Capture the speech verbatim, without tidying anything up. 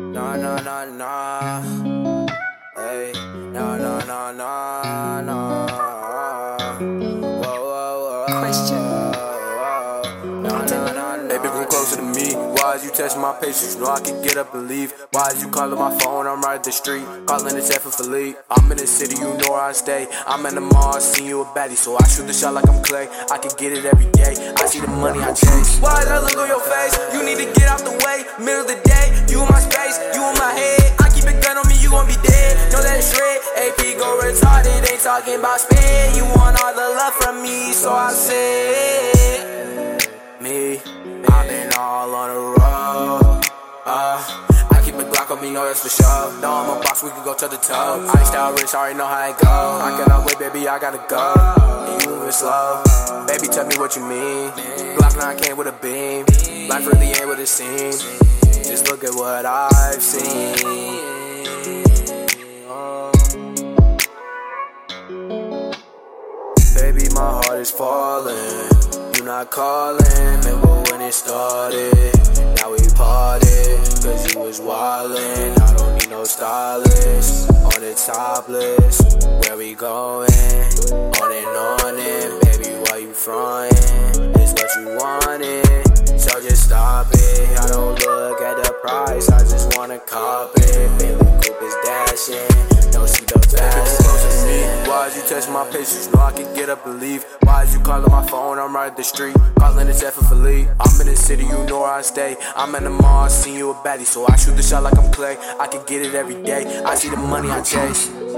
Nah, nah, nah, nah. Hey, nah, nah, nah, nah, nah. Whoa, whoa, whoa. Question. Nah, nah, nah, nah. Baby, come closer to me. Why is you testing my patience? You know I can get up and leave. Why is you calling my phone? I'm right at the street. Calling the chef for Philippe. I'm in the city, you know where I stay. I'm in the mall, I seen you a baddie. So I shoot the shot like I'm Clay. I can get it every day. I see the money I chase. Why is that look on your face? You need to get out the way. Middle of the day, you in my space, you in my head. I keep a gun on me, you gon' be dead. Know that it's red. A P go retarded, ain't talking about spin. You want all the love from me, so I said, me, I've been all on the road. Uh, I keep a Glock on me, know that's for sure. No, I'm a boss, we can go toe to toe. I style rich, already know how it go. I cannot wait, baby, I gotta go. And you moving slow, baby, tell me what you mean. Glock nine came with a beam. Life really ain't what it seems. Just look at what I've seen. Baby, my heart is falling. You not calling, remember when it started. Now we parted, cause you was wildin'. I don't need no stylist. On the topless, where we going? On and on and baby, why you frontin'? It's what you wanted, so just stop it. I don't look at the price, I just wanna cop it. Baby, coupe is dashing, no seatbelt fasten. Why is you testing my patience? Know I can get up and leave. Why is you calling my phone? I'm right at the street. Calling the chef for Philippe. I'm in the city, you know where I stay. I'm in the mall, I seen you a baddie. So I shoot the shot like I'm Clay. I can get it every day. I see the money I chase.